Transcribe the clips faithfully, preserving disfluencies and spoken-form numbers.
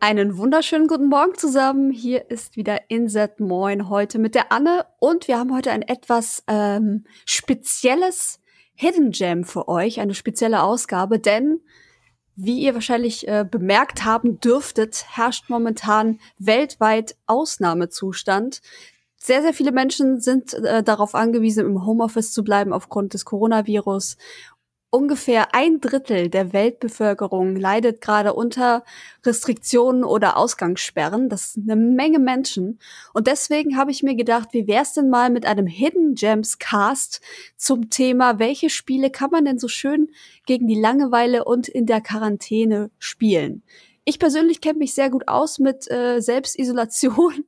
Einen wunderschönen guten Morgen zusammen. Hier ist wieder Inset Moin heute mit der Anne und wir haben heute ein etwas ähm, spezielles Hidden Gem für euch, eine spezielle Ausgabe, denn wie ihr wahrscheinlich äh, bemerkt haben dürftet, herrscht momentan weltweit Ausnahmezustand. Sehr, sehr viele Menschen sind äh, darauf angewiesen, im Homeoffice zu bleiben aufgrund des Coronavirus. Ungefähr ein Drittel der Weltbevölkerung leidet gerade unter Restriktionen oder Ausgangssperren. Das ist eine Menge Menschen. Und deswegen habe ich mir gedacht, wie wär's denn mal mit einem Hidden Gems Cast zum Thema, welche Spiele kann man denn so schön gegen die Langeweile und in der Quarantäne spielen? Ich persönlich kenne mich sehr gut aus mit äh, Selbstisolation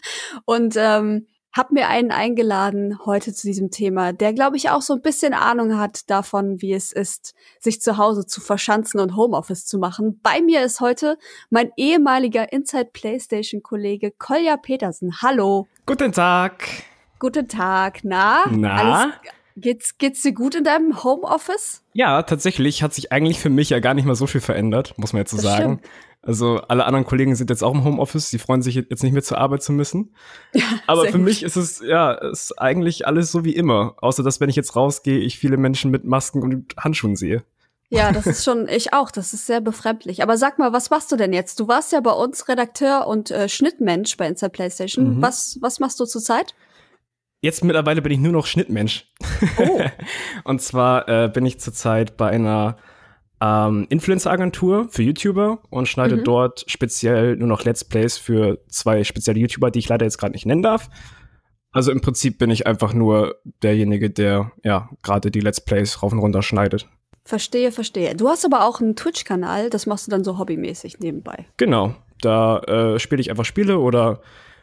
und ähm, hab mir einen eingeladen heute zu diesem Thema, der, glaube ich, auch so ein bisschen Ahnung hat davon, wie es ist, sich zu Hause zu verschanzen und Homeoffice zu machen. Bei mir ist heute mein ehemaliger Inside-PlayStation-Kollege Kolja Petersen. Hallo. Guten Tag. Guten Tag. Na? Na? Alles, geht's, geht's dir gut in deinem Homeoffice? Ja, tatsächlich hat sich eigentlich für mich ja gar nicht mal so viel verändert, muss man jetzt so Das sagen. stimmt. Also alle anderen Kollegen sind jetzt auch im Homeoffice, die freuen sich jetzt nicht mehr zur Arbeit zu müssen. Ja, Aber sehr für gut. mich ist es ja ist eigentlich alles so wie immer, außer dass, wenn ich jetzt rausgehe, ich viele Menschen mit Masken und Handschuhen sehe. Ja, das ist schon, ich auch, das ist sehr befremdlich. Aber sag mal, was machst du denn jetzt? Du warst ja bei uns Redakteur und äh, Schnittmensch bei Inside PlayStation. Mhm. Was, was machst du zurzeit? Jetzt mittlerweile bin ich nur noch Schnittmensch. Oh. Und zwar äh, bin ich zurzeit bei einer ähm, Influencer-Agentur für YouTuber und schneide Mhm. dort speziell nur noch Let's Plays für zwei spezielle YouTuber, die ich leider jetzt gerade nicht nennen darf. Also im Prinzip bin ich einfach nur derjenige, der ja gerade die Let's Plays rauf und runter schneidet. Verstehe, verstehe. Du hast aber auch einen Twitch-Kanal, das machst du dann so hobbymäßig nebenbei. Genau, da äh, spiele ich einfach Spiele oder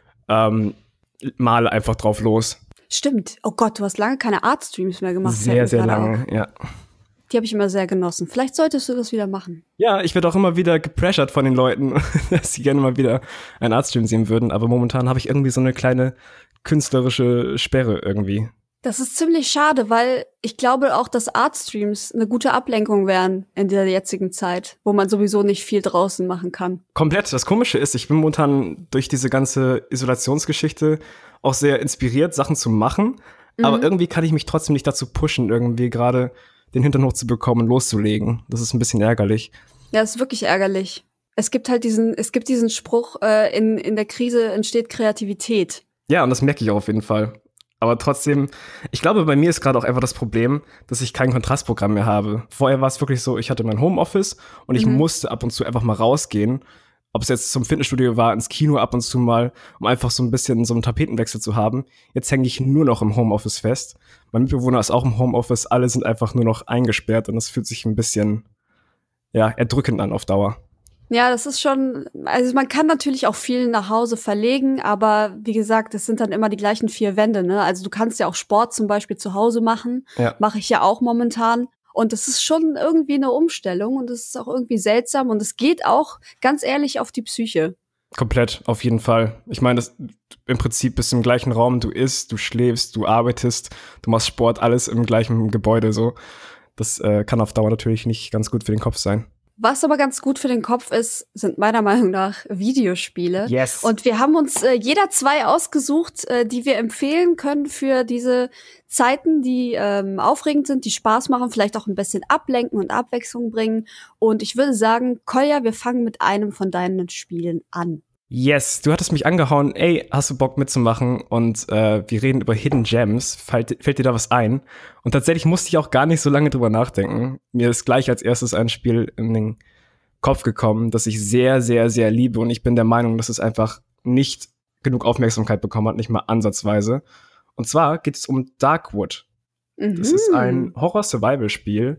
ähm, male einfach drauf los. Stimmt. Oh Gott, du hast lange keine Art-Streams mehr gemacht. fällt mir Sehr, sehr gerade lange, auf. ja. Die habe ich immer sehr genossen. Vielleicht solltest du das wieder machen. Ja, ich werde auch immer wieder gepressured von den Leuten, dass sie gerne mal wieder einen Artstream sehen würden. Aber momentan habe ich irgendwie so eine kleine künstlerische Sperre irgendwie. Das ist ziemlich schade, weil ich glaube auch, dass Art-Streams eine gute Ablenkung wären in der jetzigen Zeit, wo man sowieso nicht viel draußen machen kann. Komplett. Das Komische ist, ich bin momentan durch diese ganze Isolationsgeschichte auch sehr inspiriert, Sachen zu machen. Mhm. Aber irgendwie kann ich mich trotzdem nicht dazu pushen, irgendwie gerade den Hintern hochzubekommen und loszulegen. Das ist ein bisschen ärgerlich. Ja, ist wirklich ärgerlich. Es gibt halt diesen, es gibt diesen Spruch, äh, in, in der Krise entsteht Kreativität. Ja, und das merke ich auch auf jeden Fall. Aber trotzdem, ich glaube, bei mir ist gerade auch einfach das Problem, dass ich kein Kontrastprogramm mehr habe. Vorher war es wirklich so, ich hatte mein Homeoffice und ich Mhm. musste ab und zu einfach mal rausgehen. Ob es jetzt zum Fitnessstudio war, ins Kino ab und zu mal, um einfach so ein bisschen so einen Tapetenwechsel zu haben. Jetzt hänge ich nur noch im Homeoffice fest. Mein Mitbewohner ist auch im Homeoffice, alle sind einfach nur noch eingesperrt und das fühlt sich ein bisschen, ja, erdrückend an auf Dauer. Ja, das ist schon, also man kann natürlich auch viel nach Hause verlegen, aber wie gesagt, es sind dann immer die gleichen vier Wände, ne? Also du kannst ja auch Sport zum Beispiel zu Hause machen, Ja. mache ich ja auch momentan. Und das ist schon irgendwie eine Umstellung und es ist auch irgendwie seltsam und es geht auch, ganz ehrlich, auf die Psyche. Komplett, auf jeden Fall. Ich meine, das, im Prinzip bist du im gleichen Raum, du isst, du schläfst, du arbeitest, du machst Sport, alles im gleichen Gebäude so. Das äh, kann auf Dauer natürlich nicht ganz gut für den Kopf sein. Was aber ganz gut für den Kopf ist, sind meiner Meinung nach Videospiele. Yes. Und wir haben uns äh, jeder zwei ausgesucht, äh, die wir empfehlen können für diese Zeiten, die ähm, aufregend sind, die Spaß machen, vielleicht auch ein bisschen ablenken und Abwechslung bringen. Und ich würde sagen, Kolja, wir fangen mit einem von deinen Spielen an. Yes, du hattest mich angehauen, ey, hast du Bock mitzumachen? Und äh, wir reden über Hidden Gems. Fällt, fällt dir da was ein? Und tatsächlich musste ich auch gar nicht so lange drüber nachdenken. Mir ist gleich als erstes ein Spiel in den Kopf gekommen, das ich sehr, sehr, sehr liebe. Und ich bin der Meinung, dass es einfach nicht genug Aufmerksamkeit bekommen hat, nicht mal ansatzweise. Und zwar geht es um Darkwood. Mhm. Das ist ein Horror-Survival-Spiel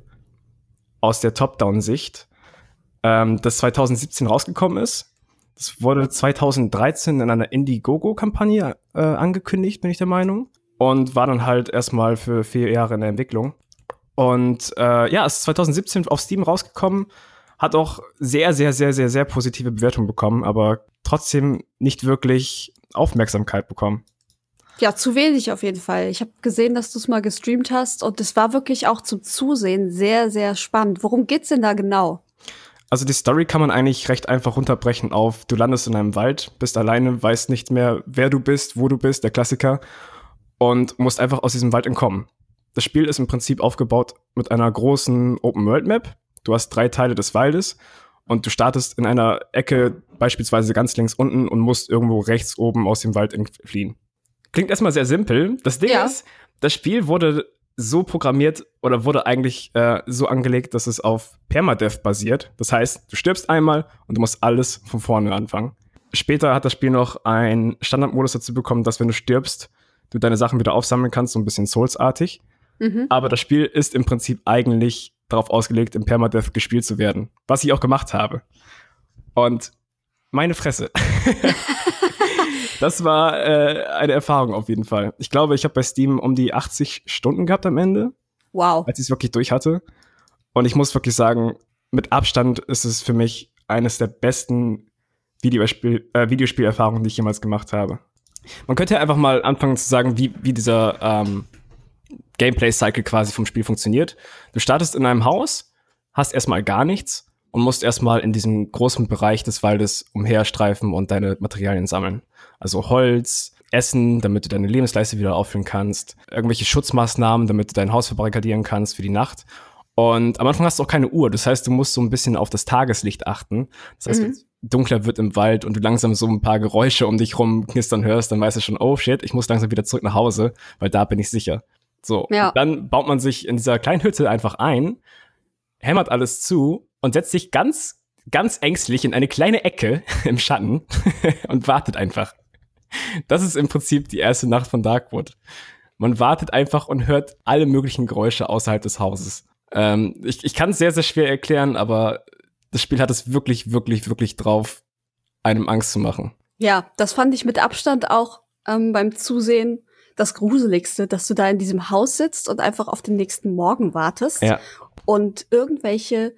aus der Top-Down-Sicht, ähm, das zwanzig siebzehn rausgekommen ist. Das wurde zwanzig dreizehn in einer Indiegogo-Kampagne äh, angekündigt, bin ich der Meinung. Und war dann halt erstmal für vier Jahre in der Entwicklung. Und äh, ja, es ist zwanzig siebzehn auf Steam rausgekommen, hat auch sehr, sehr, sehr, sehr, sehr positive Bewertungen bekommen, aber trotzdem nicht wirklich Aufmerksamkeit bekommen. Ja, zu wenig auf jeden Fall. Ich habe gesehen, dass du es mal gestreamt hast und es war wirklich auch zum Zusehen sehr, sehr spannend. Worum geht's denn da genau? Also die Story kann man eigentlich recht einfach runterbrechen auf, du landest in einem Wald, bist alleine, weißt nicht mehr, wer du bist, wo du bist, der Klassiker, und musst einfach aus diesem Wald entkommen. Das Spiel ist im Prinzip aufgebaut mit einer großen Open-World-Map. Du hast drei Teile des Waldes und du startest in einer Ecke, beispielsweise ganz links unten, und musst irgendwo rechts oben aus dem Wald entfliehen. Klingt erstmal sehr simpel. Das Ding Ja. ist, das Spiel wurde so programmiert oder wurde eigentlich äh, so angelegt, dass es auf Permadeath basiert. Das heißt, du stirbst einmal und du musst alles von vorne anfangen. Später hat das Spiel noch einen Standardmodus dazu bekommen, dass wenn du stirbst, du deine Sachen wieder aufsammeln kannst, so ein bisschen Souls-artig. Mhm. Aber das Spiel ist im Prinzip eigentlich darauf ausgelegt, im Permadeath gespielt zu werden. Was ich auch gemacht habe. Und meine Fresse. Das war äh, eine Erfahrung auf jeden Fall. Ich glaube, ich habe bei Steam um die achtzig Stunden gehabt am Ende, Wow. als ich es wirklich durch hatte. Und ich muss wirklich sagen, mit Abstand ist es für mich eines der besten Videospiel, äh, Videospielerfahrungen, die ich jemals gemacht habe. Man könnte ja einfach mal anfangen zu sagen, wie, wie dieser ähm, Gameplay-Cycle quasi vom Spiel funktioniert. Du startest in einem Haus, hast erstmal gar nichts und musst erstmal in diesem großen Bereich des Waldes umherstreifen und deine Materialien sammeln. Also Holz, Essen, damit du deine Lebensleiste wieder auffüllen kannst, irgendwelche Schutzmaßnahmen, damit du dein Haus verbarrikadieren kannst für die Nacht. Und am Anfang hast du auch keine Uhr, das heißt, du musst so ein bisschen auf das Tageslicht achten. Das heißt, mhm. wenn es dunkler wird im Wald und du langsam so ein paar Geräusche um dich rum knistern hörst, dann weißt du schon, oh shit, ich muss langsam wieder zurück nach Hause, weil da bin ich sicher. So, ja. Und dann baut man sich in dieser kleinen Hütte einfach ein, hämmert alles zu und setzt sich ganz, ganz ängstlich in eine kleine Ecke im Schatten und wartet einfach. Das ist im Prinzip die erste Nacht von Darkwood. Man wartet einfach und hört alle möglichen Geräusche außerhalb des Hauses. Ähm, ich ich kann es sehr, sehr schwer erklären, aber das Spiel hat es wirklich, wirklich, wirklich drauf, einem Angst zu machen. Ja, das fand ich mit Abstand auch ähm, beim Zusehen das Gruseligste, dass du da in diesem Haus sitzt und einfach auf den nächsten Morgen wartest. Ja. Und irgendwelche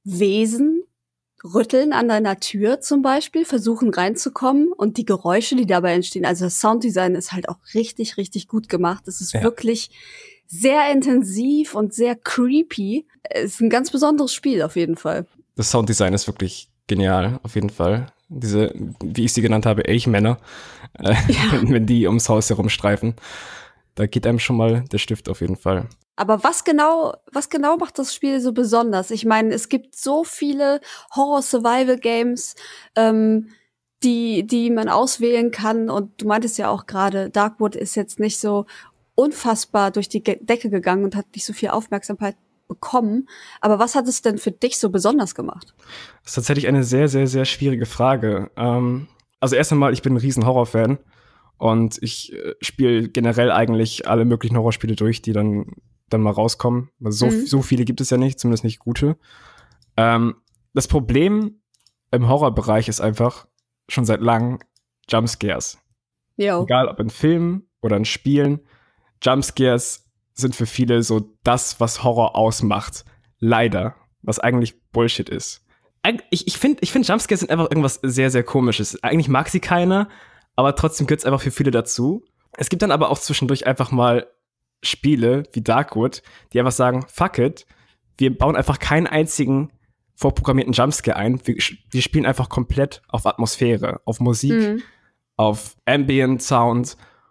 Wesen rütteln an deiner Tür zum Beispiel, versuchen reinzukommen und die Geräusche, die dabei entstehen, also das Sounddesign ist halt auch richtig, richtig gut gemacht. Es ist Ja. wirklich sehr intensiv und sehr creepy. Es ist ein ganz besonderes Spiel auf jeden Fall. Das Sounddesign ist wirklich genial, auf jeden Fall. Diese, wie ich sie genannt habe, Elchmänner, äh, Ja. wenn die ums Haus herumstreifen, da geht einem schon mal der Stift auf jeden Fall. Aber was genau, was genau macht das Spiel so besonders? Ich meine, es gibt so viele Horror-Survival-Games, ähm, die, die man auswählen kann. Und du meintest ja auch gerade, Darkwood ist jetzt nicht so unfassbar durch die Ge- Decke gegangen und hat nicht so viel Aufmerksamkeit bekommen. Aber was hat es denn für dich so besonders gemacht? Das ist tatsächlich eine sehr, sehr, sehr schwierige Frage. Ähm, also erst einmal, ich bin ein riesen Horrorfan und ich äh, spiele generell eigentlich alle möglichen Horrorspiele durch, die dann dann mal rauskommen. So, Mhm. so viele gibt es ja nicht, zumindest nicht gute. Ähm, das Problem im Horrorbereich ist einfach schon seit langem Jumpscares. Jo. Egal ob in Filmen oder in Spielen, Jumpscares sind für viele so das, was Horror ausmacht. Leider. Was eigentlich Bullshit ist. Eig- Ich, ich finde, ich find, Jumpscares sind einfach irgendwas sehr, sehr Komisches. Eigentlich mag sie keiner, aber trotzdem gehört es einfach für viele dazu. Es gibt dann aber auch zwischendurch einfach mal Spiele wie Darkwood, die einfach sagen, fuck it, wir bauen einfach keinen einzigen vorprogrammierten Jumpscare ein. Wir, wir spielen einfach komplett auf Atmosphäre, auf Musik, Mhm. auf Ambient Sound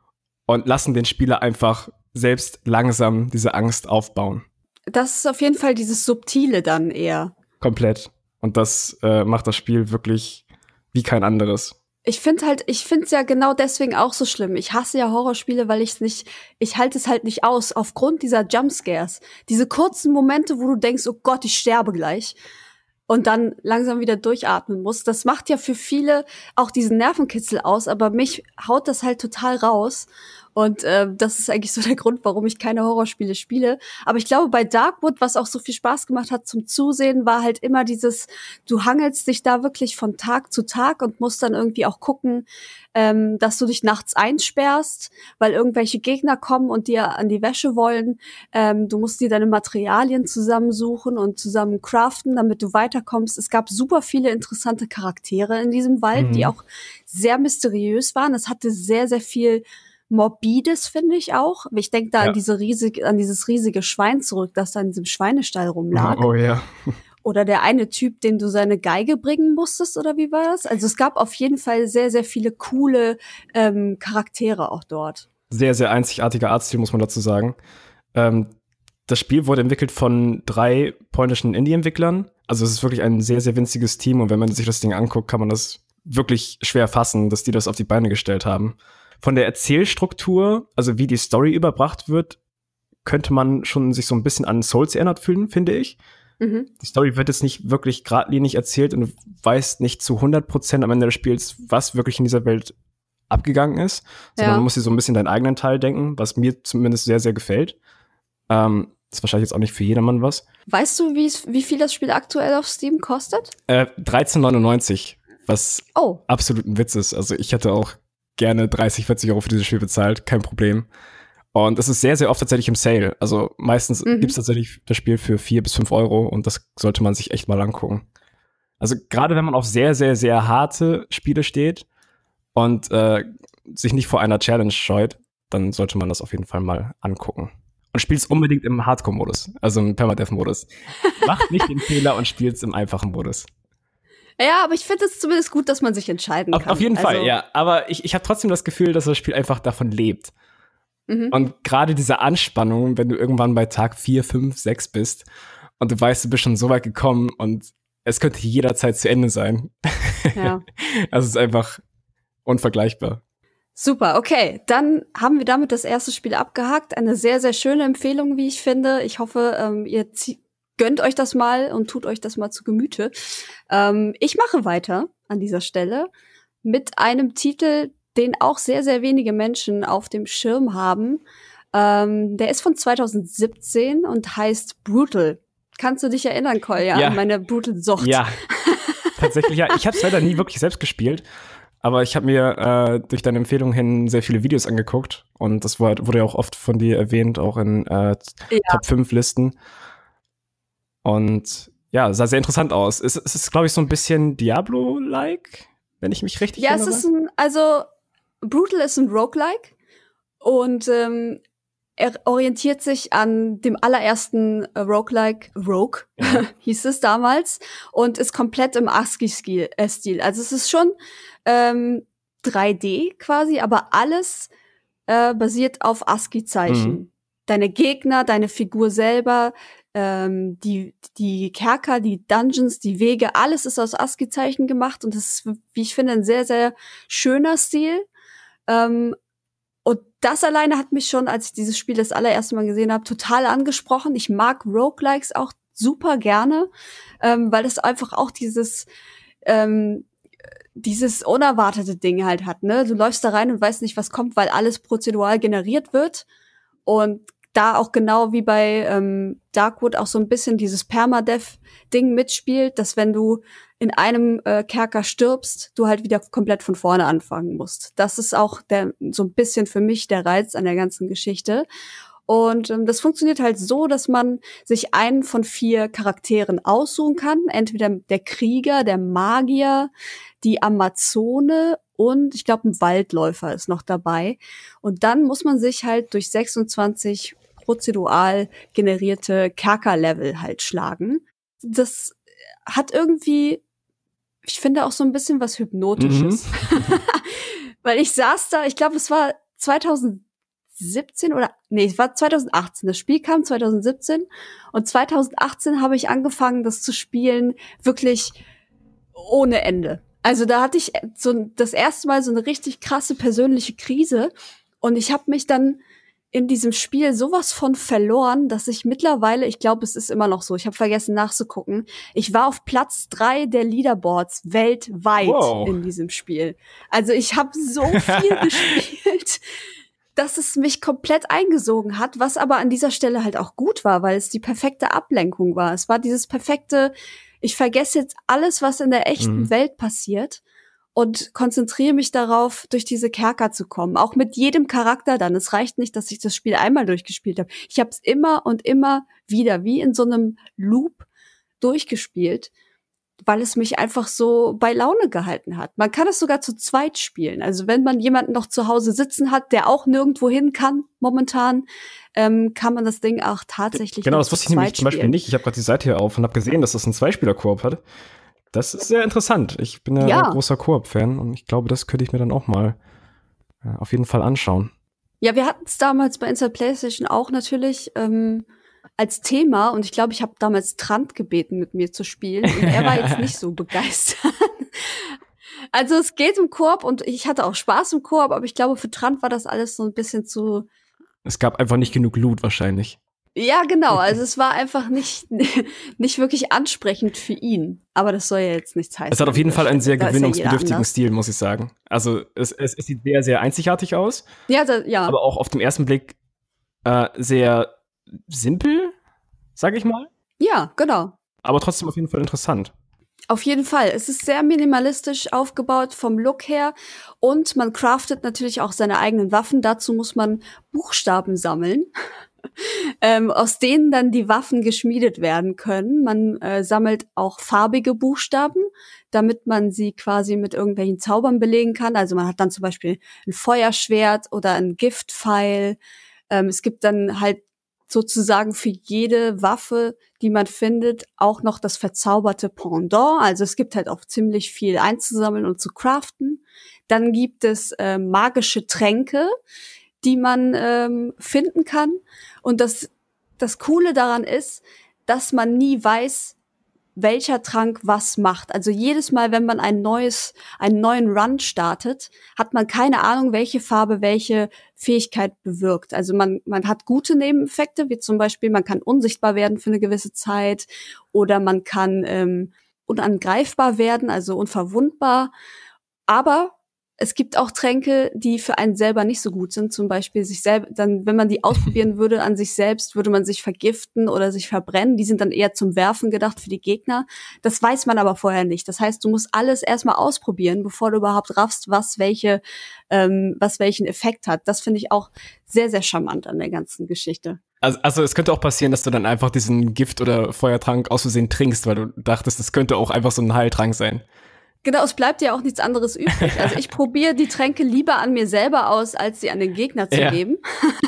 und lassen den Spieler einfach selbst langsam diese Angst aufbauen. Das ist auf jeden Fall dieses Subtile dann eher. Komplett. Und das äh, macht das Spiel wirklich wie kein anderes. Ich finde halt, ich finde es ja genau deswegen auch so schlimm. Ich hasse ja Horrorspiele, weil ich es nicht, ich halte es halt nicht aus, aufgrund dieser Jumpscares. Diese kurzen Momente, wo du denkst, oh Gott, ich sterbe gleich. Und dann langsam wieder durchatmen musst. Das macht ja für viele auch diesen Nervenkitzel aus, aber mich haut das halt total raus. Und äh, das ist eigentlich so der Grund, warum ich keine Horrorspiele spiele. Aber ich glaube, bei Darkwood, was auch so viel Spaß gemacht hat zum Zusehen, war halt immer dieses, du hangelst dich da wirklich von Tag zu Tag und musst dann irgendwie auch gucken, ähm, dass du dich nachts einsperrst, weil irgendwelche Gegner kommen und dir an die Wäsche wollen. Ähm, du musst dir deine Materialien zusammensuchen und zusammen craften, damit du weiterkommst. Es gab super viele interessante Charaktere in diesem Wald, Mhm. die auch sehr mysteriös waren. Es hatte sehr, sehr viel Morbides, finde ich auch. Ich denke da Ja. an diese riesige, an dieses riesige Schwein zurück, das da in diesem Schweinestall rumlag. Oh ja. oder der eine Typ, dem du seine Geige bringen musstest, oder wie war das? Also es gab auf jeden Fall sehr, sehr viele coole ähm, Charaktere auch dort. Sehr, sehr einzigartiger Artstil, muss man dazu sagen. Ähm, das Spiel wurde entwickelt von drei polnischen Indie-Entwicklern. Also es ist wirklich ein sehr, sehr winziges Team. Und wenn man sich das Ding anguckt, kann man das wirklich schwer fassen, dass die das auf die Beine gestellt haben. Von der Erzählstruktur, also wie die Story überbracht wird, könnte man schon sich so ein bisschen an Souls erinnert fühlen, finde ich. Mhm. Die Story wird jetzt nicht wirklich geradlinig erzählt und du weißt nicht zu hundert Prozent am Ende des Spiels, was wirklich in dieser Welt abgegangen ist, sondern ja. man muss dir so ein bisschen deinen eigenen Teil denken, was mir zumindest sehr, sehr gefällt. Ähm, ist wahrscheinlich jetzt auch nicht für jedermann was. Weißt du, wie, wie viel das Spiel aktuell auf Steam kostet? Äh, dreizehn neunundneunzig, was oh. absolut ein Witz ist. Also ich hätte auch gerne dreißig, vierzig Euro für dieses Spiel bezahlt, kein Problem. Und es ist sehr, sehr oft tatsächlich im Sale. Also meistens mhm. gibt es tatsächlich das Spiel für vier bis fünf Euro und das sollte man sich echt mal angucken. Also gerade wenn man auf sehr, sehr, sehr harte Spiele steht und äh, sich nicht vor einer Challenge scheut, dann sollte man das auf jeden Fall mal angucken. Und spielt es unbedingt im Hardcore-Modus, also im Permadeath-Modus. Macht nicht den Fehler und spielt es im einfachen Modus. Ja, aber ich finde es zumindest gut, dass man sich entscheiden auf, kann. Auf jeden also Fall, ja. Aber ich, ich habe trotzdem das Gefühl, dass das Spiel einfach davon lebt. Mhm. Und gerade diese Anspannung, wenn du irgendwann bei Tag vier, fünf, sechs bist und du weißt, du bist schon so weit gekommen und es könnte jederzeit zu Ende sein. Ja. Also es ist einfach unvergleichbar. Super, okay. Dann haben wir damit das erste Spiel abgehakt. Eine sehr, sehr schöne Empfehlung, wie ich finde. Ich hoffe, ähm, ihr gönnt euch das mal und tut euch das mal zu Gemüte. Ähm, ich mache weiter an dieser Stelle mit einem Titel, den auch sehr, sehr wenige Menschen auf dem Schirm haben. Ähm, der ist von zwanzig siebzehn und heißt Brutal. Kannst du dich erinnern, Kolja, ja. an meine Brutal-Sucht? Ja, tatsächlich, ja. Ich habe es leider nie wirklich selbst gespielt, aber ich habe mir äh, durch deine Empfehlung hin sehr viele Videos angeguckt und das war, wurde ja auch oft von dir erwähnt, auch in äh, ja. Top fünf Listen. Und ja, sah sehr interessant aus. Es, es ist, glaube ich, so ein bisschen Diablo-like, wenn ich mich richtig ja, erinnere. Ja, es ist ein, also Brutal ist ein Roguelike und ähm, er orientiert sich an dem allerersten äh, Roguelike, Rogue, ja. hieß es damals, und ist komplett im ASCII-Stil. Äh, Stil. Also es ist schon ähm, drei D quasi, aber alles äh, basiert auf ASCII-Zeichen. Mhm. Deine Gegner, deine Figur selber, ähm, die die Kerker, die Dungeons, die Wege, alles ist aus ASCII-Zeichen gemacht und das ist, wie ich finde, ein sehr, sehr schöner Stil. Ähm, und das alleine hat mich schon, als ich dieses Spiel das allererste Mal gesehen habe, total angesprochen. Ich mag Roguelikes auch super gerne, ähm, weil es einfach auch dieses ähm, dieses unerwartete Ding halt hat, ne? Du läufst da rein und weißt nicht, was kommt, weil alles prozedural generiert wird. Und da auch genau wie bei ähm, Darkwood auch so ein bisschen dieses Permadeath-Ding mitspielt, dass wenn du in einem äh, Kerker stirbst, du halt wieder komplett von vorne anfangen musst. Das ist auch der so ein bisschen für mich der Reiz an der ganzen Geschichte. Und ähm, das funktioniert halt so, dass man sich einen von vier Charakteren aussuchen kann. Entweder der Krieger, der Magier, die Amazone und ich glaube ein Waldläufer ist noch dabei. Und dann muss man sich halt durch sechsundzwanzig prozedural generierte Kerkerlevel halt schlagen. Das hat irgendwie, ich finde, auch so ein bisschen was Hypnotisches. Mhm. Weil ich saß da, ich glaube, es war zwanzig siebzehn oder, nee, es war zwanzig achtzehn. Das Spiel kam zwanzig siebzehn und zwanzig achtzehn habe ich angefangen, das zu spielen, wirklich ohne Ende. Also da hatte ich so das erste Mal so eine richtig krasse persönliche Krise und ich habe mich dann in diesem Spiel sowas von verloren, dass ich mittlerweile, ich glaube, es ist immer noch so, ich habe vergessen nachzugucken, ich war auf Platz drei der Leaderboards weltweit wow. in diesem Spiel. Also ich habe so viel gespielt, dass es mich komplett eingesogen hat, was aber an dieser Stelle halt auch gut war, weil es die perfekte Ablenkung war. Es war dieses perfekte, ich vergesse jetzt alles, was in der echten mhm. Welt passiert und konzentriere mich darauf, durch diese Kerker zu kommen. Auch mit jedem Charakter dann. Es reicht nicht, dass ich das Spiel einmal durchgespielt habe. Ich habe es immer und immer wieder, wie in so einem Loop, durchgespielt. weil es mich einfach so bei Laune gehalten hat. Man kann es sogar zu zweit spielen. Also wenn man jemanden noch zu Hause sitzen hat, der auch nirgendwo hin kann momentan, ähm, kann man das Ding auch tatsächlich Genau, noch das zu wusste ich nämlich zweit zum Beispiel spielen. nicht. Ich habe gerade die Seite hier auf und habe gesehen, dass das einen Zweispieler-Koop hat. Das ist sehr interessant. Ich bin ja, Ja. ein großer Koop-Fan und ich glaube, das könnte ich mir dann auch mal äh, auf jeden Fall anschauen. Ja, wir hatten es damals bei Inside PlayStation auch natürlich ähm, als Thema und ich glaube, ich habe damals Trant gebeten, mit mir zu spielen und er war jetzt nicht so begeistert. Also es geht um Koop und ich hatte auch Spaß im Koop, aber ich glaube, für Trant war das alles so ein bisschen zu. Es gab einfach nicht genug Loot wahrscheinlich. Ja, genau. Also es war einfach nicht nicht wirklich ansprechend für ihn. Aber das soll ja jetzt nichts heißen. Es hat auf jeden Fall einen sehr Da ist ja gewinnungsbedürftigen jeder Stil, muss ich sagen. Also es, es, es sieht sehr, sehr einzigartig aus, Ja, da, ja. aber auch auf den ersten Blick äh, sehr simpel, sag ich mal. Ja, genau. Aber trotzdem auf jeden Fall interessant. Auf jeden Fall. Es ist sehr minimalistisch aufgebaut vom Look her und man craftet natürlich auch seine eigenen Waffen. Dazu muss man Buchstaben sammeln, ähm, aus denen dann die Waffen geschmiedet werden können. Man äh, sammelt auch farbige Buchstaben, damit man sie quasi mit irgendwelchen Zaubern belegen kann. Also man hat dann zum Beispiel ein Feuerschwert oder ein Giftpfeil. Ähm, es gibt dann halt sozusagen für jede Waffe, die man findet, auch noch das verzauberte Pendant. Also es gibt halt auch ziemlich viel einzusammeln und zu craften. Dann gibt es äh, magische Tränke, die man ähm, finden kann. Und das, das Coole daran ist, dass man nie weiß, welcher Trank was macht. Also jedes Mal, wenn man ein neues, einen neuen Run startet, hat man keine Ahnung, welche Farbe welche Fähigkeit bewirkt. Also man, man hat gute Nebeneffekte, wie zum Beispiel, man kann unsichtbar werden für eine gewisse Zeit oder man kann ähm, unangreifbar werden, also unverwundbar. Aber es gibt auch Tränke, die für einen selber nicht so gut sind. Zum Beispiel sich selber, dann, wenn man die ausprobieren würde an sich selbst, würde man sich vergiften oder sich verbrennen. Die sind dann eher zum Werfen gedacht für die Gegner. Das weiß man aber vorher nicht. Das heißt, du musst alles erstmal ausprobieren, bevor du überhaupt raffst, was welche, ähm, was welchen Effekt hat. Das finde ich auch sehr, sehr charmant an der ganzen Geschichte. Also, also es könnte auch passieren, dass du dann einfach diesen Gift- oder Feuertrank aus Versehen trinkst, weil du dachtest, das könnte auch einfach so ein Heiltrank sein. Genau, es bleibt ja auch nichts anderes übrig. Also ich probiere die Tränke lieber an mir selber aus, als sie an den Gegner zu Ja. geben.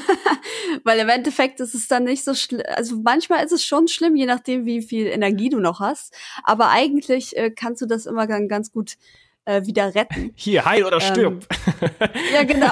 Weil im Endeffekt ist es dann nicht so schlimm. Also manchmal ist es schon schlimm, je nachdem, wie viel Energie du noch hast. Aber eigentlich äh, kannst du das immer dann ganz gut äh, wieder retten. Hier, heil oder stirb. Ähm, ja, genau.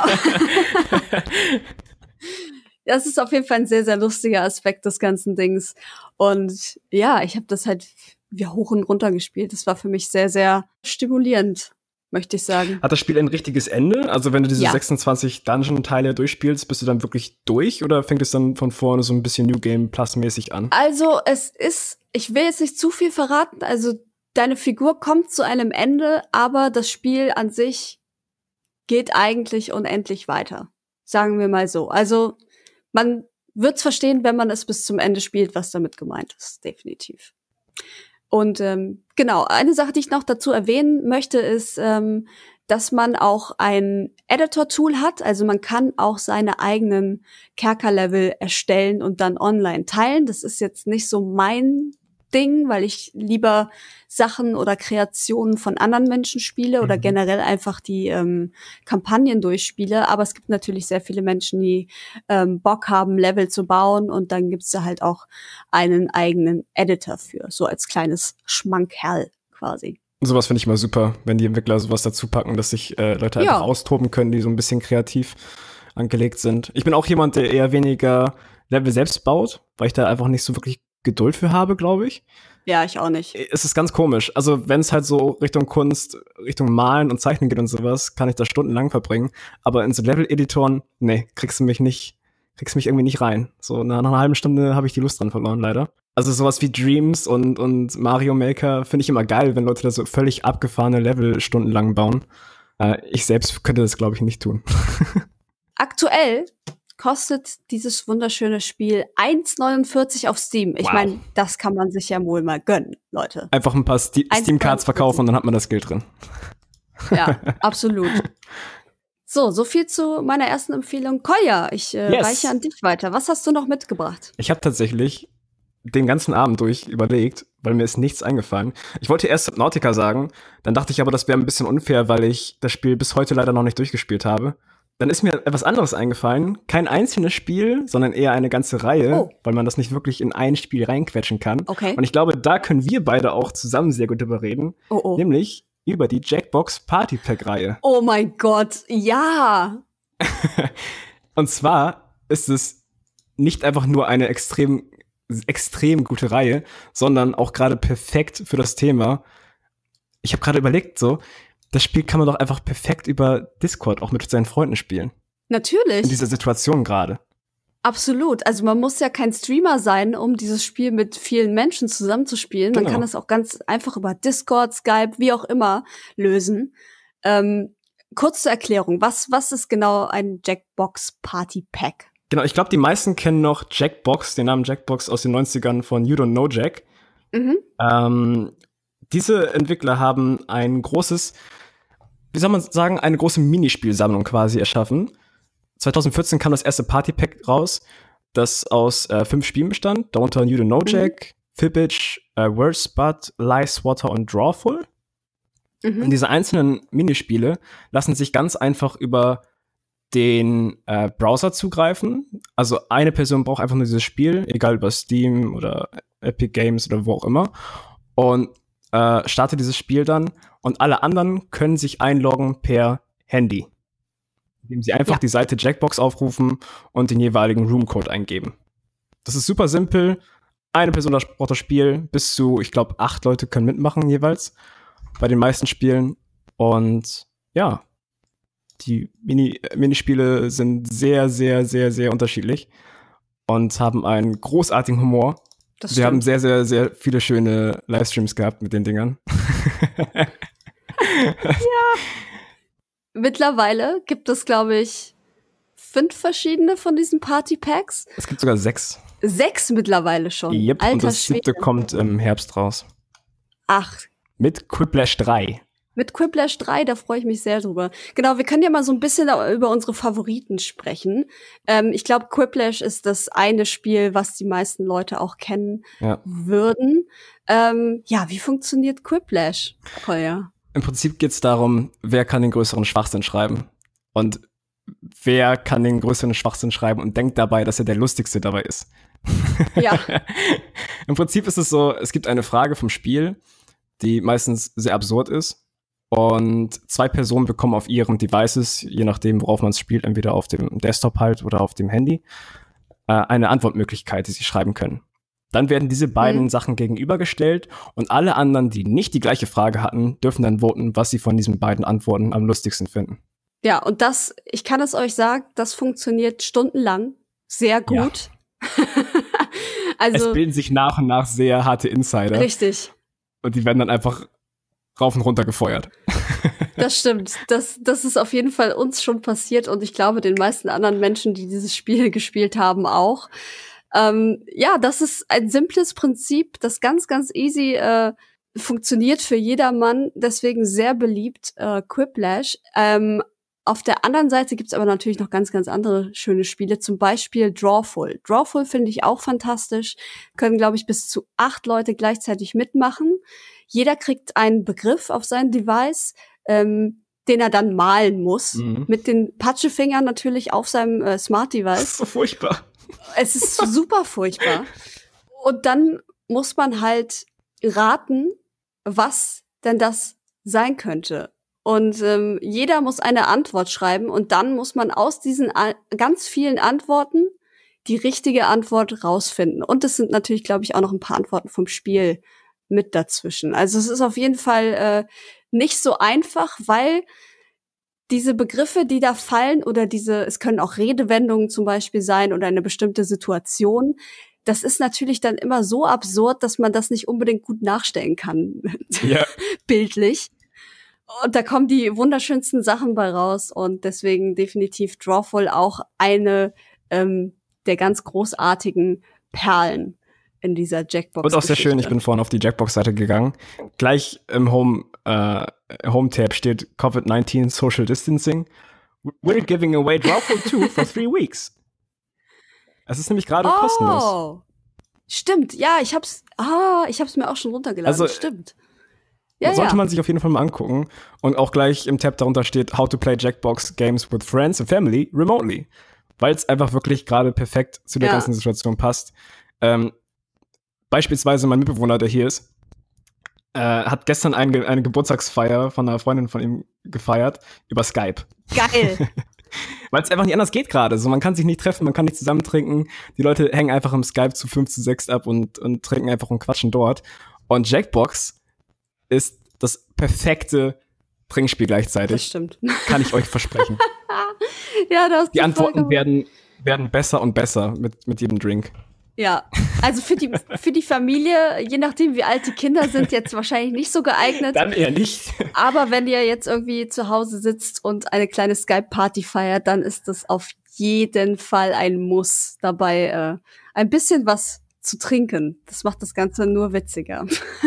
Das ist auf jeden Fall ein sehr, sehr lustiger Aspekt des ganzen Dings. Und ja, ich habe das halt wie hoch und runter gespielt. Das war für mich sehr, sehr stimulierend, möchte ich sagen. Hat das Spiel ein richtiges Ende? Also wenn du diese Ja. sechsundzwanzig Dungeon-Teile durchspielst, bist du dann wirklich durch oder fängt es dann von vorne so ein bisschen New Game Plus-mäßig an? Also es ist, ich will jetzt nicht zu viel verraten, also deine Figur kommt zu einem Ende, aber das Spiel an sich geht eigentlich unendlich weiter. Sagen wir mal so. Also man wird's verstehen, wenn man es bis zum Ende spielt, was damit gemeint ist, definitiv. Und ähm, genau, eine Sache, die ich noch dazu erwähnen möchte, ist, ähm, dass man auch ein Editor-Tool hat. Also man kann auch seine eigenen Kerkerlevel erstellen und dann online teilen. Das ist jetzt nicht so mein Ding, weil ich lieber Sachen oder Kreationen von anderen Menschen spiele oder Mhm. generell einfach die ähm, Kampagnen durchspiele. Aber es gibt natürlich sehr viele Menschen, die ähm, Bock haben, Level zu bauen und dann gibt's da halt auch einen eigenen Editor für, so als kleines Schmankerl quasi. Sowas finde ich immer super, wenn die Entwickler sowas dazu packen, dass sich äh, Leute Ja. einfach austoben können, die so ein bisschen kreativ angelegt sind. Ich bin auch jemand, der eher weniger Level selbst baut, weil ich da einfach nicht so wirklich Geduld für habe, glaube ich. Ja, ich auch nicht. Es ist ganz komisch. Also wenn es halt so Richtung Kunst, Richtung Malen und Zeichnen geht und sowas, kann ich da stundenlang verbringen. Aber in so Level-Editoren, nee, kriegst du mich nicht, kriegst du mich irgendwie nicht rein. So nach einer halben Stunde habe ich die Lust dran verloren, leider. Also sowas wie Dreams und, und Mario Maker finde ich immer geil, wenn Leute da so völlig abgefahrene Level stundenlang bauen. Äh, ich selbst könnte das, glaube ich, nicht tun. Aktuell kostet dieses wunderschöne Spiel eins neunundvierzig auf Steam. Ich Wow. meine, das kann man sich ja wohl mal gönnen, Leute. Einfach ein paar Ste- eins Steam-Cards verkaufen neunundvierzig. und dann hat man das Geld drin. Ja, absolut. So, so viel zu meiner ersten Empfehlung. Kolja, ich äh, Yes. reiche an dich weiter. Was hast du noch mitgebracht? Ich habe tatsächlich den ganzen Abend durch überlegt, weil mir ist nichts eingefallen. Ich wollte erst Subnautica sagen, dann dachte ich aber, das wäre ein bisschen unfair, weil ich das Spiel bis heute leider noch nicht durchgespielt habe. Dann ist mir etwas anderes eingefallen. Kein einzelnes Spiel, sondern eher eine ganze Reihe, Oh. weil man das nicht wirklich in ein Spiel reinquetschen kann. Okay. Und ich glaube, da können wir beide auch zusammen sehr gut drüber reden. Oh, oh. Nämlich über die Jackbox Party Pack-Reihe. Oh mein Gott, ja. Und zwar ist es nicht einfach nur eine extrem, extrem gute Reihe, sondern auch gerade perfekt für das Thema. Ich habe gerade überlegt, so, das Spiel kann man doch einfach perfekt über Discord auch mit seinen Freunden spielen. Natürlich. In dieser Situation gerade. Absolut. Also man muss ja kein Streamer sein, um dieses Spiel mit vielen Menschen zusammenzuspielen. Man Genau. kann das auch ganz einfach über Discord, Skype, wie auch immer lösen. Ähm, kurz zur Erklärung. Was, was ist genau ein Jackbox Party Pack? Genau, ich glaube, die meisten kennen noch Jackbox, den Namen Jackbox aus den neunzigern von You Don't Know Jack. Mhm. Ähm, diese Entwickler haben ein großes, wie soll man sagen, eine große Minispielsammlung quasi erschaffen. zwanzig vierzehn kam das erste Party-Pack raus, das aus äh, fünf Spielen bestand, darunter You Don't Know Jack, mhm. Fibbage, äh, Wordspot, Lie, Swatter und Drawful. Mhm. Und diese einzelnen Minispiele lassen sich ganz einfach über den äh, Browser zugreifen. Also eine Person braucht einfach nur dieses Spiel, egal über Steam oder Epic Games oder wo auch immer, und äh, startet dieses Spiel dann. Und alle anderen können sich einloggen per Handy, indem sie einfach ja. die Seite Jackbox aufrufen und den jeweiligen Roomcode eingeben. Das ist super simpel. Eine Person braucht das Spiel. Bis zu, ich glaube, acht Leute können mitmachen jeweils bei den meisten Spielen. Und ja, die Mini- Minispiele sind sehr, sehr, sehr, sehr unterschiedlich und haben einen großartigen Humor. Das Wir stimmt. haben sehr, sehr, sehr viele schöne Livestreams gehabt mit den Dingern. Ja. Mittlerweile gibt es, glaube ich, fünf verschiedene von diesen Party-Packs. Es gibt sogar sechs. Sechs mittlerweile schon. Yep, Alter und das Schwede. siebte kommt im Herbst raus. Ach. Mit Quiplash drei. Mit Quiplash drei, da freue ich mich sehr drüber. Genau, wir können ja mal so ein bisschen über unsere Favoriten sprechen. Ähm, ich glaube, Quiplash ist das eine Spiel, was die meisten Leute auch kennen ja. würden. Ähm, ja, wie funktioniert Quiplash, Kolja? Im Prinzip geht es darum, wer kann den größeren Schwachsinn schreiben. Und wer kann den größeren Schwachsinn schreiben und denkt dabei, dass er der Lustigste dabei ist. Ja. Im Prinzip ist es so, es gibt eine Frage vom Spiel, die meistens sehr absurd ist. Und zwei Personen bekommen auf ihren Devices, je nachdem, worauf man es spielt, entweder auf dem Desktop halt oder auf dem Handy, äh, eine Antwortmöglichkeit, die sie schreiben können. Dann werden diese beiden mhm. Sachen gegenübergestellt und alle anderen, die nicht die gleiche Frage hatten, dürfen dann voten, was sie von diesen beiden Antworten am lustigsten finden. Ja, und das, ich kann es euch sagen, das funktioniert stundenlang sehr gut. Ja. Also, es bilden sich nach und nach sehr harte Insider. Richtig. Und die werden dann einfach rauf und runter gefeuert. Das stimmt. Das, das ist auf jeden Fall uns schon passiert und ich glaube den meisten anderen Menschen, die dieses Spiel gespielt haben, auch. Ähm, ja, das ist ein simples Prinzip, das ganz, ganz easy äh, funktioniert für jedermann, deswegen sehr beliebt, äh, Quiplash. Ähm, auf der anderen Seite gibt's aber natürlich noch ganz, ganz andere schöne Spiele, zum Beispiel Drawful. Drawful finde ich auch fantastisch, können, glaube ich, bis zu acht Leute gleichzeitig mitmachen. Jeder kriegt einen Begriff auf sein Device, ähm, den er dann malen muss, mhm. mit den Patschefingern natürlich auf seinem äh, Smart-Device. Das ist so furchtbar. Es ist super furchtbar. Und dann muss man halt raten, was denn das sein könnte. Und ähm, jeder muss eine Antwort schreiben und dann muss man aus diesen a- ganz vielen Antworten die richtige Antwort rausfinden. Und es sind natürlich, glaube ich, auch noch ein paar Antworten vom Spiel mit dazwischen. Also es ist auf jeden Fall äh, nicht so einfach, weil diese Begriffe, die da fallen, oder diese, es können auch Redewendungen zum Beispiel sein oder eine bestimmte Situation, das ist natürlich dann immer so absurd, dass man das nicht unbedingt gut nachstellen kann, ja. Bildlich. Und da kommen die wunderschönsten Sachen bei raus und deswegen definitiv Drawful auch eine ähm, der ganz großartigen Perlen in dieser Jackbox. Und auch sehr schön, ich bin vorhin auf die Jackbox-Seite gegangen. Gleich im Home, äh, Home-Tab steht Covid nineteen Social Distancing. We're giving away Drawful two for three weeks. Es ist nämlich gerade oh. kostenlos. Stimmt, ja, ich hab's, ah, ich hab's mir auch schon runtergeladen, Also, stimmt. Ja, sollte ja. man sich auf jeden Fall mal angucken. Und auch gleich im Tab darunter steht How to play Jackbox Games with Friends and Family remotely. Weil es einfach wirklich gerade perfekt zu der Ja. ganzen Situation passt. Ähm, beispielsweise mein Mitbewohner, der hier ist, äh, hat gestern eine, eine Geburtstagsfeier von einer Freundin von ihm gefeiert über Skype. Geil. Weil es einfach nicht anders geht gerade. So, man kann sich nicht treffen, man kann nicht zusammen trinken. Die Leute hängen einfach im Skype zu fünf zu sechs ab und, und trinken einfach und quatschen dort. Und Jackbox ist das perfekte Trinkspiel gleichzeitig. Das stimmt. Kann ich euch versprechen. Ja, das Die Antworten werden, werden besser und besser mit, mit jedem Drink. Ja, also für die, für die Familie, je nachdem wie alt die Kinder sind, jetzt wahrscheinlich nicht so geeignet. Dann eher nicht. Aber wenn ihr jetzt irgendwie zu Hause sitzt und eine kleine Skype-Party feiert, dann ist das auf jeden Fall ein Muss dabei, äh, ein bisschen was zu trinken. Das macht das Ganze nur witziger.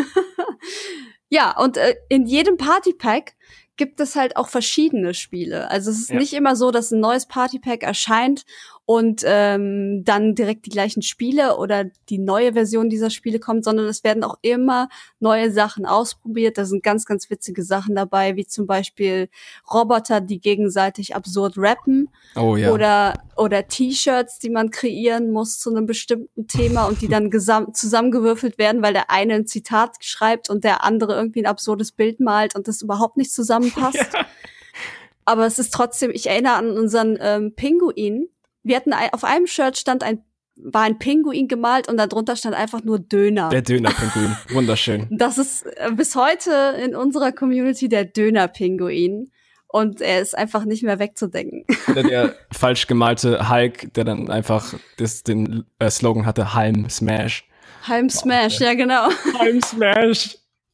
Ja, und äh, in jedem Partypack gibt es halt auch verschiedene Spiele. Also es ist Ja. nicht immer so, dass ein neues Partypack erscheint und ähm, dann direkt die gleichen Spiele oder die neue Version dieser Spiele kommt, sondern es werden auch immer neue Sachen ausprobiert. Da sind ganz, ganz witzige Sachen dabei, wie zum Beispiel Roboter, die gegenseitig absurd rappen. Oh ja. Oder, oder T-Shirts, die man kreieren muss zu einem bestimmten Thema und die dann gesam- zusammengewürfelt werden, weil der eine ein Zitat schreibt und der andere irgendwie ein absurdes Bild malt und das überhaupt nicht zusammenpasst. Ja. Aber es ist trotzdem, ich erinnere an unseren ähm, Pinguin. Wir hatten ein, auf einem Shirt stand ein, war ein Pinguin gemalt und darunter stand einfach nur Döner. Der Döner-Pinguin. Wunderschön. Das ist äh, bis heute in unserer Community der Döner-Pinguin. Und er ist einfach nicht mehr wegzudenken. Oder der falsch gemalte Hulk, der dann einfach das, den äh, Slogan hatte, Halm Smash. Halm Smash, ja genau. Halm Smash.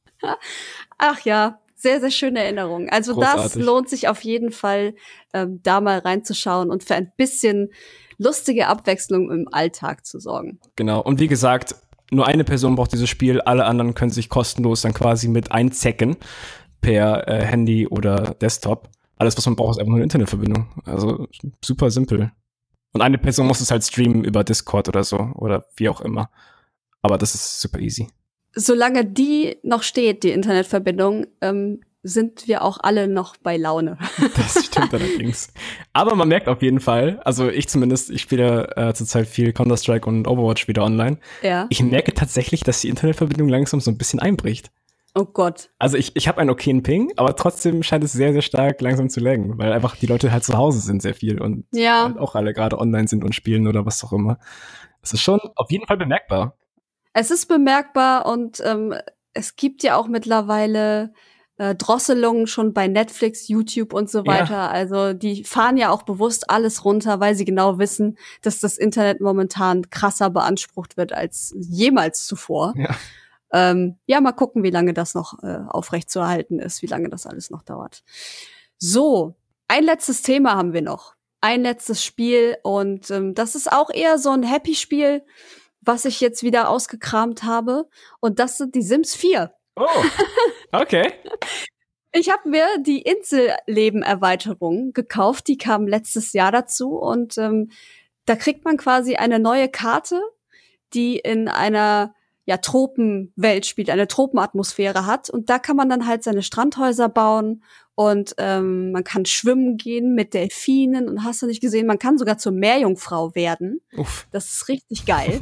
Ach ja, sehr, sehr schöne Erinnerung. Also Großartig. das lohnt sich auf jeden Fall, ähm, da mal reinzuschauen und für ein bisschen lustige Abwechslung im Alltag zu sorgen. Genau. Und wie gesagt, nur eine Person braucht dieses Spiel, alle anderen können sich kostenlos dann quasi mit einzecken per äh, Handy oder Desktop. Alles, was man braucht, ist einfach nur eine Internetverbindung. Also super simpel. Und eine Person muss es halt streamen über Discord oder so oder wie auch immer. Aber das ist super easy. Solange die noch steht, die Internetverbindung, ähm, sind wir auch alle noch bei Laune. Das stimmt allerdings. Aber man merkt auf jeden Fall, also ich zumindest, ich spiele äh, zurzeit viel Counter-Strike und Overwatch wieder online. Ja. Ich merke tatsächlich, dass die Internetverbindung langsam so ein bisschen einbricht. Oh Gott. Also ich, ich habe einen okayen Ping, aber trotzdem scheint es sehr, sehr stark langsam zu laggen, weil einfach die Leute halt zu Hause sind sehr viel und Ja. halt auch alle gerade online sind und spielen oder was auch immer. Das ist schon auf jeden Fall bemerkbar. Es ist bemerkbar und ähm, es gibt ja auch mittlerweile äh, Drosselungen schon bei Netflix, YouTube und so weiter. Ja. Also die fahren ja auch bewusst alles runter, weil sie genau wissen, dass das Internet momentan krasser beansprucht wird als jemals zuvor. Ja. Ähm, ja, mal gucken, wie lange das noch äh, aufrechtzuerhalten ist, wie lange das alles noch dauert. So, ein letztes Thema haben wir noch. Ein letztes Spiel und ähm, das ist auch eher so ein Happy-Spiel, was ich jetzt wieder ausgekramt habe. Und das sind die Sims vier. Oh, okay. Ich habe mir die Inselleben-Erweiterung gekauft. Die kam letztes Jahr dazu. Und ähm, da kriegt man quasi eine neue Karte, die in einer ja, Tropenwelt spielt, eine Tropenatmosphäre hat. Und da kann man dann halt seine Strandhäuser bauen. Und ähm, man kann schwimmen gehen mit Delfinen. Und hast du nicht gesehen, man kann sogar zur Meerjungfrau werden. Uff. Das ist richtig geil.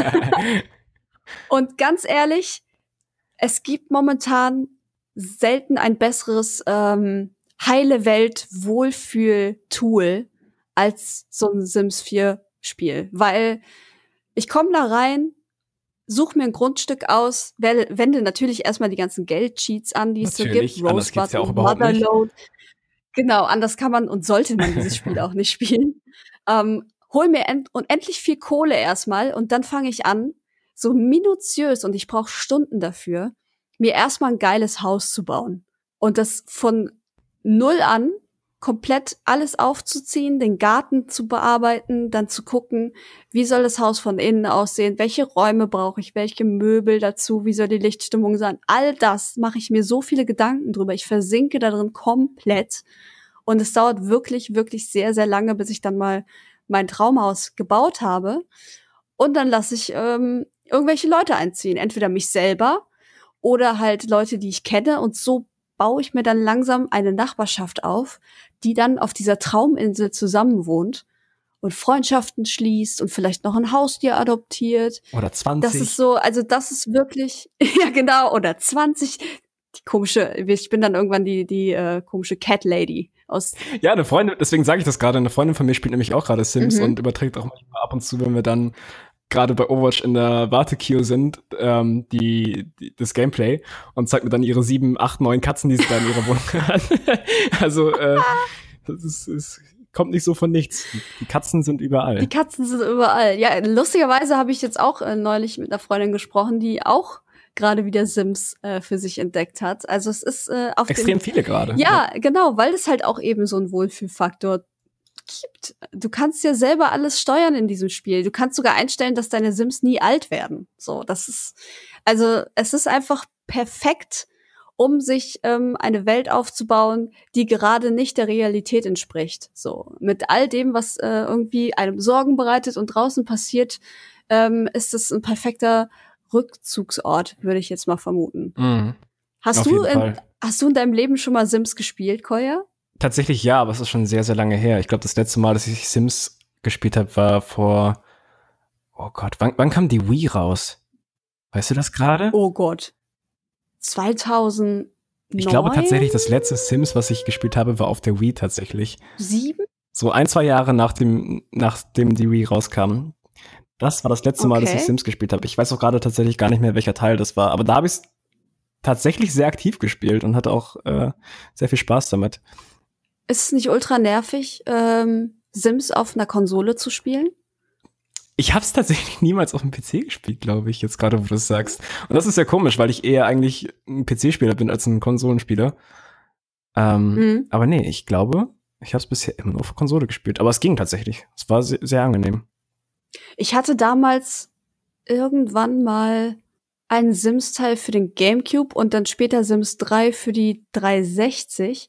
Und ganz ehrlich, es gibt momentan selten ein besseres ähm, heile Welt Wohlfühl-Tool als so ein Sims vier Spiel. Weil ich komme da rein, such mir ein Grundstück aus, wel- wende natürlich erstmal die ganzen Geldcheats an, die es so Natürlich, gibt. anders geht's ja auch und überhaupt nicht. Motherload. Genau, anders kann man und sollte man dieses Spiel auch nicht spielen. Ähm, hol mir end- unendlich viel Kohle erstmal und dann fange ich an, so minutiös, und ich brauche Stunden dafür, mir erstmal ein geiles Haus zu bauen. Und das von null an komplett alles aufzuziehen, den Garten zu bearbeiten, dann zu gucken, wie soll das Haus von innen aussehen, welche Räume brauche ich, welche Möbel dazu, wie soll die Lichtstimmung sein. All das mache ich mir so viele Gedanken drüber. Ich versinke da drin komplett. Und es dauert wirklich, wirklich sehr, sehr lange, bis ich dann mal mein Traumhaus gebaut habe. und dann lasse ich ähm, irgendwelche Leute einziehen. Entweder mich selber oder halt Leute, die ich kenne. Und so baue ich mir dann langsam eine Nachbarschaft auf, die dann auf dieser Trauminsel zusammenwohnt und Freundschaften schließt und vielleicht noch ein Haustier adoptiert. Oder zwanzig. Das ist so, also das ist wirklich, ja genau, oder zwanzig. Die komische, ich bin dann irgendwann die die äh, komische Cat Lady aus. Ja, eine Freundin, deswegen sage ich das gerade, eine Freundin von mir spielt nämlich auch gerade Sims Mhm. und überträgt auch manchmal ab und zu, wenn wir dann gerade bei Overwatch in der Wartequeue sind, ähm, die, die das Gameplay und zeigt mir dann ihre sieben, acht, neun Katzen, die sie da in ihrer Wohnung hat. Also äh, das ist, ist kommt nicht so von nichts. Die Katzen sind überall. Die Katzen sind überall. Ja, lustigerweise habe ich jetzt auch äh, neulich mit einer Freundin gesprochen, die auch gerade wieder Sims äh, für sich entdeckt hat. Also es ist äh, auf Extrem dem, viele gerade. Ja, genau, weil es halt auch eben so ein Wohlfühlfaktor gibt. Du kannst ja selber alles steuern in diesem Spiel. Du kannst sogar einstellen, dass deine Sims nie alt werden. So, das ist, also es ist einfach perfekt, um sich ähm, eine Welt aufzubauen, die gerade nicht der Realität entspricht. So, mit all dem, was äh, irgendwie einem Sorgen bereitet und draußen passiert, ähm, ist es ein perfekter Rückzugsort, würde ich jetzt mal vermuten. Mhm. Hast Auf du jeden in, Fall. hast du in deinem Leben schon mal Sims gespielt, Koya? Tatsächlich ja, aber es ist schon sehr, sehr lange her. Ich glaube, das letzte Mal, dass ich Sims gespielt habe, war vor, oh Gott, wann, wann kam die Wii raus? Weißt du das gerade? Oh Gott. zweitausendneun? Ich glaube tatsächlich, das letzte Sims, was ich gespielt habe, war auf der Wii tatsächlich. Sieben? So ein, zwei Jahre nach dem, nachdem die Wii rauskam. Das war das letzte Mal, dass Okay. ich Sims gespielt habe. Ich weiß auch gerade tatsächlich gar nicht mehr, welcher Teil das war. Aber da habe ich es tatsächlich sehr aktiv gespielt und hatte auch äh, sehr viel Spaß damit. Ist es nicht ultra nervig, ähm, Sims auf einer Konsole zu spielen? Ich habe es tatsächlich niemals auf dem P C gespielt, glaube ich, jetzt gerade, wo du es sagst. Und das ist ja komisch, weil ich eher eigentlich ein P C-Spieler bin als ein Konsolenspieler. Ähm, Mhm. Aber nee, ich glaube, ich habe es bisher immer nur auf der Konsole gespielt. Aber es ging tatsächlich. Es war sehr, sehr angenehm. Ich hatte damals irgendwann mal einen Sims-Teil für den GameCube und dann später Sims drei für die dreihundertsechzig.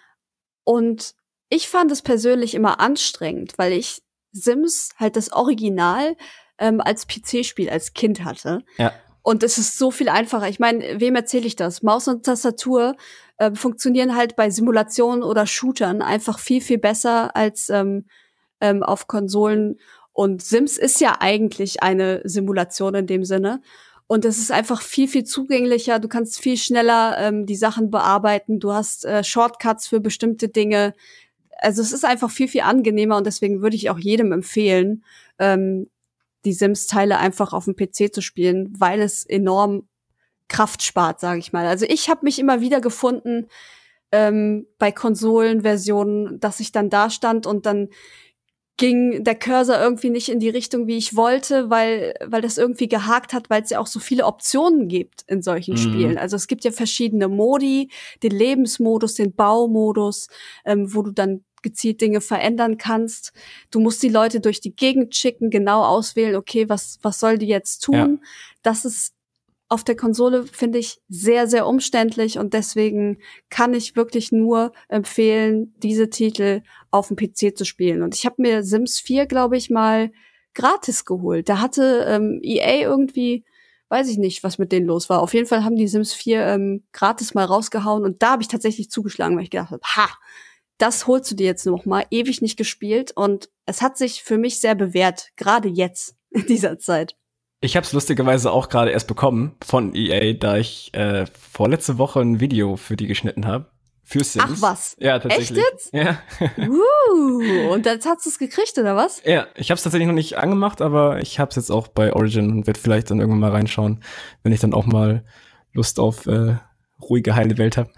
Und ich fand es persönlich immer anstrengend, weil ich Sims halt das Original ähm, als P C-Spiel als Kind hatte. Ja. Und es ist so viel einfacher. Ich meine, wem erzähle ich das? Maus und Tastatur äh, funktionieren halt bei Simulationen oder Shootern einfach viel, viel besser als ähm, ähm, auf Konsolen. Und Sims ist ja eigentlich eine Simulation in dem Sinne. Und es ist einfach viel, viel zugänglicher. Du kannst viel schneller ähm, die Sachen bearbeiten. Du hast äh, Shortcuts für bestimmte Dinge. Also es ist einfach viel, viel angenehmer. Und deswegen würde ich auch jedem empfehlen, ähm, die Sims-Teile einfach auf dem P C zu spielen, weil es enorm Kraft spart, sage ich mal. Also ich habe mich immer wieder gefunden ähm, bei Konsolenversionen, dass ich dann da stand und dann ging der Cursor irgendwie nicht in die Richtung, wie ich wollte, weil weil das irgendwie gehakt hat, weil es ja auch so viele Optionen gibt in solchen Mhm. Spielen. Also es gibt ja verschiedene Modi, den Lebensmodus, den Baumodus, ähm, wo du dann gezielt Dinge verändern kannst. Du musst die Leute durch die Gegend schicken, genau auswählen, okay, was was soll die jetzt tun? Ja. Das ist auf der Konsole, finde ich, sehr, sehr umständlich und deswegen kann ich wirklich nur empfehlen, diese Titel auf dem P C zu spielen. Und ich habe mir Sims vier, glaube ich, mal gratis geholt. Da hatte ähm, E A irgendwie, weiß ich nicht, was mit denen los war. Auf jeden Fall haben die Sims vier ähm, gratis mal rausgehauen und da habe ich tatsächlich zugeschlagen, weil ich gedacht habe, ha, das holst du dir jetzt noch mal, ewig nicht gespielt und es hat sich für mich sehr bewährt, gerade jetzt in dieser Zeit. Ich habe es lustigerweise auch gerade erst bekommen von E A, da ich äh, vorletzte Woche ein Video für die geschnitten habe. Für Sims. Ach was? Ja, tatsächlich. Echt jetzt? Ja. Uh, und jetzt hast du es gekriegt, oder was? Ja, ich habe es tatsächlich noch nicht angemacht, aber ich habe es jetzt auch bei Origin und werde vielleicht dann irgendwann mal reinschauen, wenn ich dann auch mal Lust auf äh, ruhige, heile Welt habe.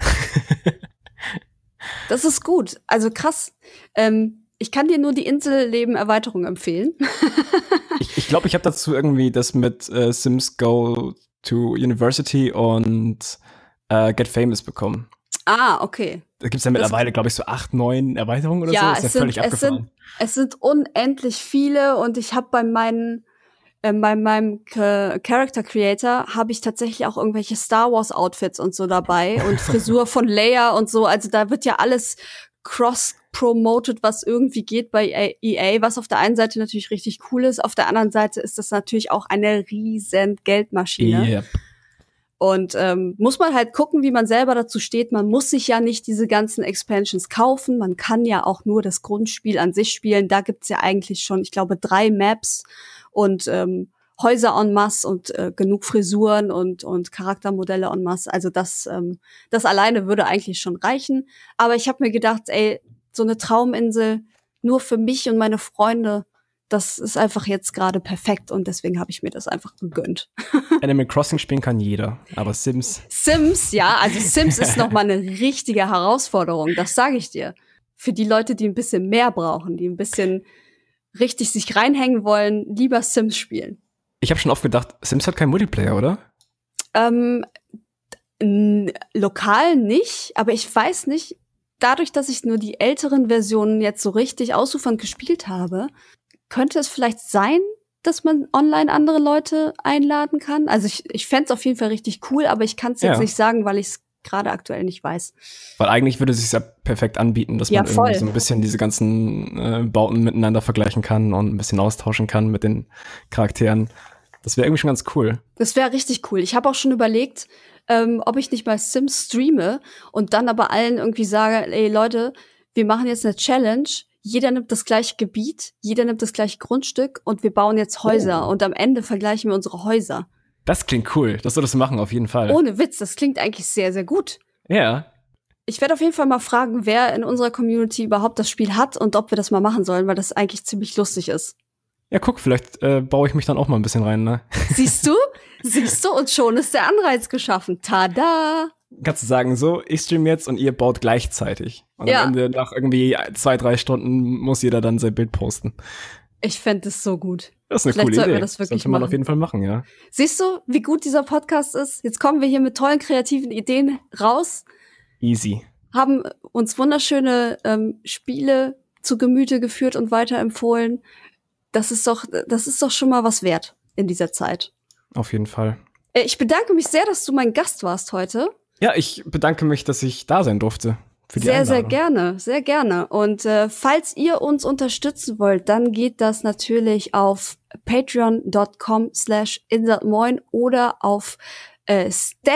Das ist gut. Also krass. Ähm, ich kann dir nur die Inselleben-Erweiterung empfehlen. ich ich glaube, ich habe dazu irgendwie das mit äh, Sims Go to University und äh, Get Famous bekommen. Ah, okay. Da gibt's ja mittlerweile, glaube ich, so acht, neun Erweiterungen oder Ja, so. Das ist ja es sind, völlig es abgefahren. sind, es sind unendlich viele und ich habe bei meinen äh, bei meinem K- Character Creator habe ich tatsächlich auch irgendwelche Star Wars Outfits und so dabei und Frisur von Leia und so. Also da wird ja alles cross-promoted, was irgendwie geht bei E A, was auf der einen Seite natürlich richtig cool ist, auf der anderen Seite ist das natürlich auch eine riesen Geldmaschine. Yep. Und ähm, muss man halt gucken, wie man selber dazu steht. Man muss sich ja nicht diese ganzen Expansions kaufen. Man kann ja auch nur das Grundspiel an sich spielen. Da gibt's ja eigentlich schon, ich glaube, drei Maps und ähm, Häuser en masse und äh, genug Frisuren und und Charaktermodelle en masse. Also das ähm, das alleine würde eigentlich schon reichen. Aber ich habe mir gedacht, ey, so eine Trauminsel nur für mich und meine Freunde, das ist einfach jetzt gerade perfekt und deswegen habe ich mir das einfach gegönnt. Animal Crossing spielen kann jeder, aber Sims. Sims, ja, also Sims ist noch mal eine richtige Herausforderung, das sage ich dir. Für die Leute, die ein bisschen mehr brauchen, die ein bisschen richtig sich reinhängen wollen, lieber Sims spielen. Ich habe schon oft gedacht, Sims hat keinen Multiplayer, oder? Ähm, n- lokal nicht, aber ich weiß nicht, dadurch, dass ich nur die älteren Versionen jetzt so richtig ausufernd gespielt habe, könnte es vielleicht sein, dass man online andere Leute einladen kann? Also ich, ich fände es auf jeden Fall richtig cool, aber ich kann es jetzt Ja. nicht sagen, weil ich es gerade aktuell nicht weiß. Weil eigentlich würde es sich ja perfekt anbieten, dass Ja, man voll. irgendwie so ein bisschen diese ganzen äh, Bauten miteinander vergleichen kann und ein bisschen austauschen kann mit den Charakteren. Das wäre irgendwie schon ganz cool. Das wäre richtig cool. Ich habe auch schon überlegt, ähm, ob ich nicht mal Sims streame und dann aber allen irgendwie sage, ey Leute, wir machen jetzt eine Challenge. Jeder nimmt das gleiche Gebiet, jeder nimmt das gleiche Grundstück und wir bauen jetzt Häuser. Oh. Und am Ende vergleichen wir unsere Häuser. Das klingt cool. Das solltest du machen, auf jeden Fall. Ohne Witz, das klingt eigentlich sehr, sehr gut. Ja. Ich werde auf jeden Fall mal fragen, wer in unserer Community überhaupt das Spiel hat und ob wir das mal machen sollen, weil das eigentlich ziemlich lustig ist. Ja, guck, vielleicht äh, baue ich mich dann auch mal ein bisschen rein, ne? Siehst du? Siehst du? Und schon ist der Anreiz geschaffen. Tada! Kannst du sagen, so, ich stream jetzt und ihr baut gleichzeitig. Und Ja. am Ende, nach irgendwie zwei, drei Stunden, muss jeder dann sein Bild posten. Ich fände es so gut. Das ist eine Vielleicht coole sollten Idee. wir das wirklich Sollte man machen. auf jeden Fall machen, ja. Siehst du, wie gut dieser Podcast ist? Jetzt kommen wir hier mit tollen kreativen Ideen raus, Easy. haben uns wunderschöne ähm, Spiele zu Gemüte geführt und weiterempfohlen. Das ist doch, das ist doch schon mal was wert in dieser Zeit. Auf jeden Fall. Äh, Ich bedanke mich sehr, dass du mein Gast warst heute. Ja, ich bedanke mich, dass ich da sein durfte. Für die Sehr, sehr Einladung. gerne, sehr gerne. Und äh, falls ihr uns unterstützen wollt, dann geht das natürlich auf patreon.com slash insertmoin oder auf äh,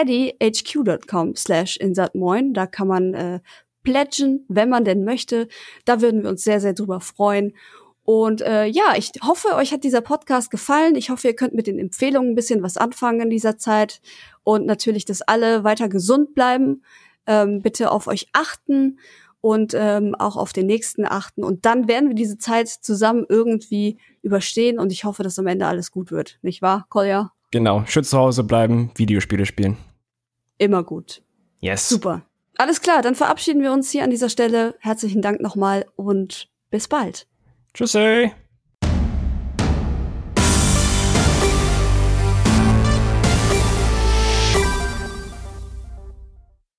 steadyhq.com slash insertmoin. Da kann man äh, pledgen, wenn man denn möchte. Da würden wir uns sehr, sehr drüber freuen. Und äh, ja, ich hoffe, euch hat dieser Podcast gefallen. Ich hoffe, ihr könnt mit den Empfehlungen ein bisschen was anfangen in dieser Zeit. Und natürlich, dass alle weiter gesund bleiben. Ähm, bitte auf euch achten und ähm, auch auf den Nächsten achten. Und dann werden wir diese Zeit zusammen irgendwie überstehen. Und ich hoffe, dass am Ende alles gut wird. Nicht wahr, Kolja? Genau. Schön zu Hause bleiben, Videospiele spielen. Immer gut. Yes. Super. Alles klar, dann verabschieden wir uns hier an dieser Stelle. Herzlichen Dank nochmal und bis bald. Tschüssi.